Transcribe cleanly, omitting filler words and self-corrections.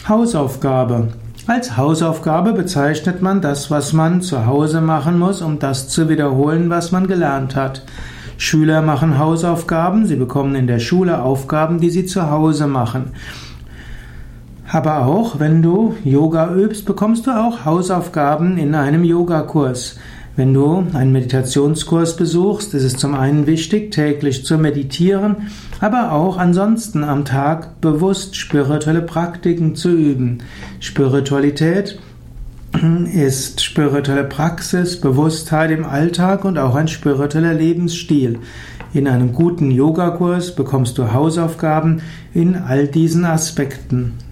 Hausaufgabe. Als Hausaufgabe bezeichnet man das, was man zu Hause machen muss, um das zu wiederholen, was man gelernt hat. Schüler machen Hausaufgaben, sie bekommen in der Schule Aufgaben, die sie zu Hause machen. Aber auch, wenn du Yoga übst, bekommst du auch Hausaufgaben in einem Yogakurs. Wenn du einen Meditationskurs besuchst, ist es zum einen wichtig, täglich zu meditieren, aber auch ansonsten am Tag bewusst spirituelle Praktiken zu üben. Spiritualität ist spirituelle Praxis, Bewusstheit im Alltag und auch ein spiritueller Lebensstil. In einem guten Yogakurs bekommst du Hausaufgaben in all diesen Aspekten.